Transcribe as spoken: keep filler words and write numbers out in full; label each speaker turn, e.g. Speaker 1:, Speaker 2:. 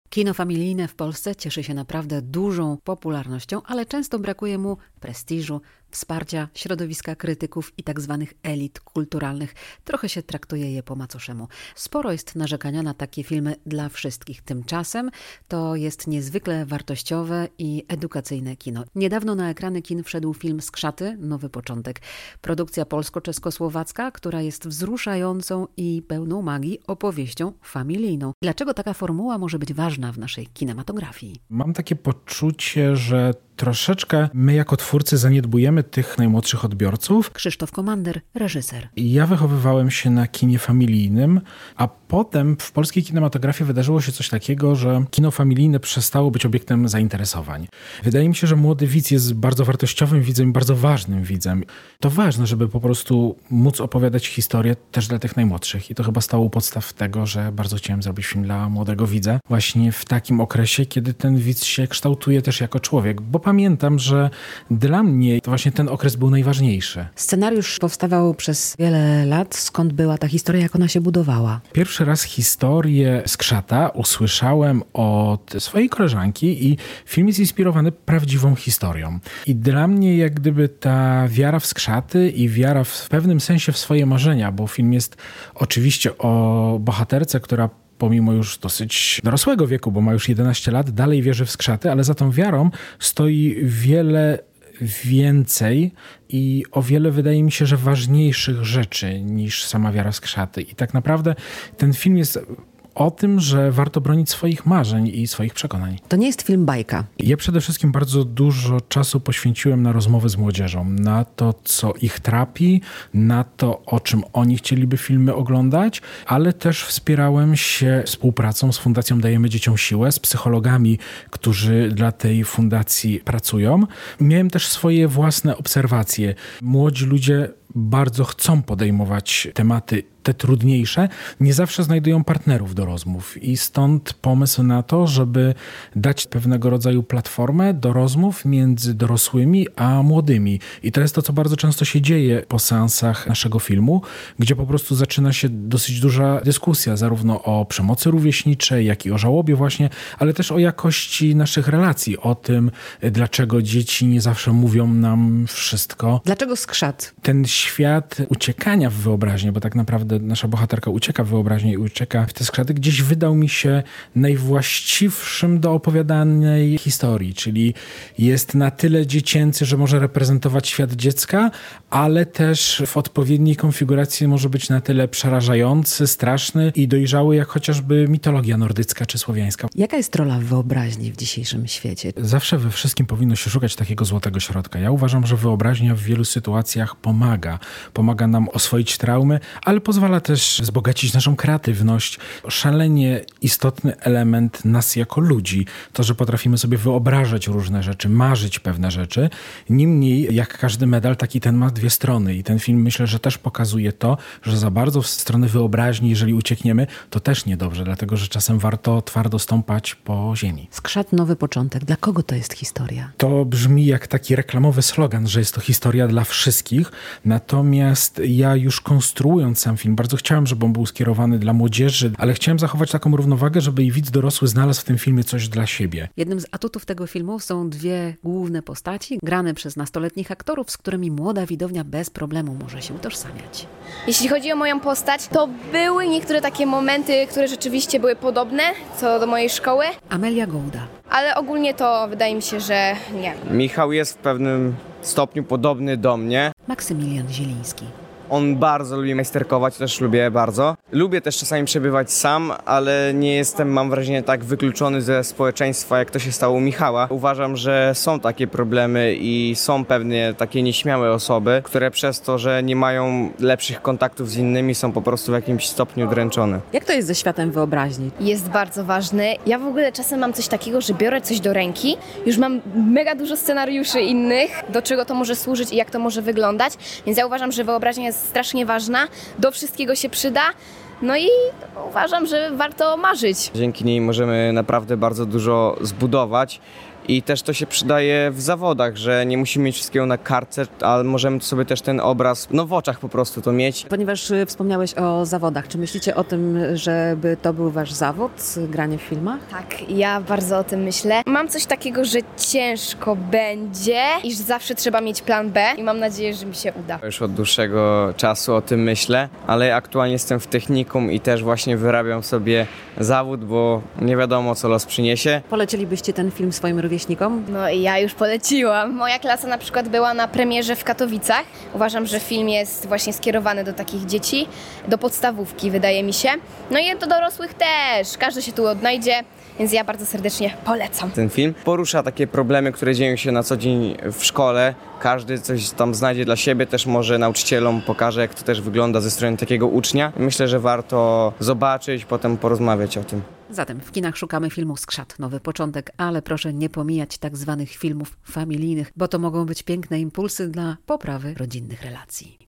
Speaker 1: Kino familijne w Polsce cieszy się naprawdę dużą popularnością, ale często brakuje mu prestiżu, wsparcia środowiska krytyków i tak zwanych elit kulturalnych. Trochę się traktuje je po macoszemu. Sporo jest narzekania na takie filmy dla wszystkich. Tymczasem to jest niezwykle wartościowe i edukacyjne kino. Niedawno na ekrany kin wszedł film Skrzaty, Nowy Początek. Produkcja polsko-czeskosłowacka, która jest wzruszającą i pełną magii opowieścią familijną. Dlaczego taka formuła może być ważna w naszej kinematografii?
Speaker 2: Mam takie poczucie, że troszeczkę my jako twórcy zaniedbujemy tych najmłodszych odbiorców.
Speaker 1: Krzysztof Komander, reżyser.
Speaker 2: Ja wychowywałem się na kinie familijnym, a potem w polskiej kinematografii wydarzyło się coś takiego, że kino familijne przestało być obiektem zainteresowań. Wydaje mi się, że młody widz jest bardzo wartościowym widzem i bardzo ważnym widzem. To ważne, żeby po prostu móc opowiadać historię też dla tych najmłodszych. I to chyba stało u podstaw tego, że bardzo chciałem zrobić film dla młodego widza. Właśnie w takim okresie, kiedy ten widz się kształtuje też jako człowiek. Bo pamiętam, że dla mnie to właśnie ten okres był najważniejszy.
Speaker 1: Scenariusz powstawał przez wiele lat. Skąd była ta historia, jak ona się budowała?
Speaker 2: Pierwszy raz historię Skrzata usłyszałem od swojej koleżanki i film jest inspirowany prawdziwą historią. I dla mnie jak gdyby ta wiara w Skrzaty i wiara w pewnym sensie w swoje marzenia, bo film jest oczywiście o bohaterce, która pomimo już dosyć dorosłego wieku, bo ma już jedenaście lat, dalej wierzy w Skrzaty, ale za tą wiarą stoi wiele więcej i o wiele, wydaje mi się, że ważniejszych rzeczy niż sama wiara w Skrzaty. I tak naprawdę ten film jest o tym, że warto bronić swoich marzeń i swoich przekonań.
Speaker 1: To nie jest film bajka.
Speaker 2: Ja przede wszystkim bardzo dużo czasu poświęciłem na rozmowy z młodzieżą, na to, co ich trapi, na to, o czym oni chcieliby filmy oglądać, ale też wspierałem się współpracą z Fundacją Dajemy Dzieciom Siłę, z psychologami, którzy dla tej fundacji pracują. Miałem też swoje własne obserwacje. Młodzi ludzie bardzo chcą podejmować tematy te trudniejsze, nie zawsze znajdują partnerów do rozmów i stąd pomysł na to, żeby dać pewnego rodzaju platformę do rozmów między dorosłymi a młodymi. I to jest to, co bardzo często się dzieje po seansach naszego filmu, gdzie po prostu zaczyna się dosyć duża dyskusja zarówno o przemocy rówieśniczej, jak i o żałobie właśnie, ale też o jakości naszych relacji, o tym, dlaczego dzieci nie zawsze mówią nam wszystko.
Speaker 1: Dlaczego Skrzat?
Speaker 2: Ten świat uciekania w wyobraźnię, bo tak naprawdę nasza bohaterka ucieka w wyobraźnię i ucieka w te skrzaty, gdzieś wydał mi się najwłaściwszym do opowiadanej historii, czyli jest na tyle dziecięcy, że może reprezentować świat dziecka, ale też w odpowiedniej konfiguracji może być na tyle przerażający, straszny i dojrzały, jak chociażby mitologia nordycka czy słowiańska.
Speaker 1: Jaka jest rola wyobraźni w dzisiejszym świecie?
Speaker 2: Zawsze we wszystkim powinno się szukać takiego złotego środka. Ja uważam, że wyobraźnia w wielu sytuacjach pomaga. Pomaga nam oswoić traumy, ale pozwala też wzbogacić naszą kreatywność. Szalenie istotny element nas jako ludzi. To, że potrafimy sobie wyobrażać różne rzeczy, marzyć pewne rzeczy. Niemniej, jak każdy medal, taki ten ma dwie strony. I ten film, myślę, że też pokazuje to, że za bardzo w stronę wyobraźni, jeżeli uciekniemy, to też niedobrze, dlatego, że czasem warto twardo stąpać po ziemi.
Speaker 1: Skrzat, Nowy Początek. Dla kogo to jest historia?
Speaker 2: To brzmi jak taki reklamowy slogan, że jest to historia dla wszystkich. Natomiast ja już konstruując sam film, bardzo chciałem, żeby on był skierowany dla młodzieży, ale chciałem zachować taką równowagę, żeby i widz dorosły znalazł w tym filmie coś dla siebie.
Speaker 1: Jednym z atutów tego filmu są dwie główne postaci, grane przez nastoletnich aktorów, z którymi młoda widownia bez problemu może się utożsamiać.
Speaker 3: Jeśli chodzi o moją postać, to były niektóre takie momenty, które rzeczywiście były podobne co do mojej szkoły.
Speaker 1: Amelia Gołda.
Speaker 3: Ale ogólnie to wydaje mi się, że nie.
Speaker 4: Michał jest w pewnym stopniu podobny do mnie.
Speaker 1: Maksymilian Zieliński.
Speaker 4: On bardzo lubi majsterkować, też lubię bardzo. Lubię też czasami przebywać sam, ale nie jestem, mam wrażenie, tak wykluczony ze społeczeństwa, jak to się stało u Michała. Uważam, że są takie problemy i są pewnie takie nieśmiałe osoby, które przez to, że nie mają lepszych kontaktów z innymi, są po prostu w jakimś stopniu dręczone.
Speaker 1: Jak to jest ze światem wyobraźni?
Speaker 3: Jest bardzo ważny. Ja w ogóle czasem mam coś takiego, że biorę coś do ręki, już mam mega dużo scenariuszy innych, do czego to może służyć i jak to może wyglądać, więc ja uważam, że wyobraźnia jest strasznie ważna, do wszystkiego się przyda, no i uważam, że warto marzyć.
Speaker 4: Dzięki niej możemy naprawdę bardzo dużo zbudować. I też to się przydaje w zawodach, że nie musimy mieć wszystkiego na kartce, ale możemy sobie też ten obraz no, w oczach po prostu to mieć.
Speaker 1: Ponieważ wspomniałeś o zawodach, czy myślicie o tym, żeby to był wasz zawód, granie w filmach?
Speaker 3: Tak, ja bardzo o tym myślę. Mam coś takiego, że ciężko będzie i że zawsze trzeba mieć plan B i mam nadzieję, że mi się uda.
Speaker 4: Już od dłuższego czasu o tym myślę, ale aktualnie jestem w technikum i też właśnie wyrabiam sobie zawód, bo nie wiadomo, co los przyniesie.
Speaker 1: Polecilibyście ten film swoim rówieśnikom?
Speaker 3: No i ja już poleciłam. Moja klasa na przykład była na premierze w Katowicach. Uważam, że film jest właśnie skierowany do takich dzieci, do podstawówki, wydaje mi się. No i do dorosłych też. Każdy się tu odnajdzie, więc ja bardzo serdecznie polecam.
Speaker 4: Ten film porusza takie problemy, które dzieją się na co dzień w szkole. Każdy coś tam znajdzie dla siebie, też może nauczycielom pokaże, jak to też wygląda ze strony takiego ucznia. Myślę, że warto zobaczyć, potem porozmawiać o tym.
Speaker 1: Zatem w kinach szukamy filmu Skrzat, nowy początek, ale proszę nie pomijać tak zwanych filmów familijnych, bo to mogą być piękne impulsy dla poprawy rodzinnych relacji.